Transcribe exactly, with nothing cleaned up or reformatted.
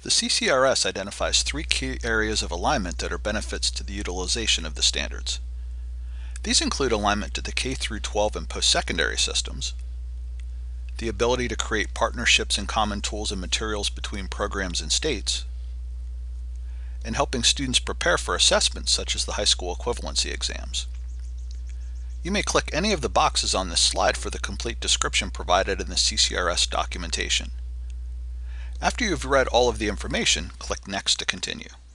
The C C R S identifies three key areas of alignment that are benefits to the utilization of the standards. These include alignment to the K through twelve and post-secondary systems, the ability to create partnerships and common tools and materials between programs and states, and helping students prepare for assessments such as the high school equivalency exams. You may click any of the boxes on this slide for the complete description provided in the C C R S documentation. After you've read all of the information, click Next to continue.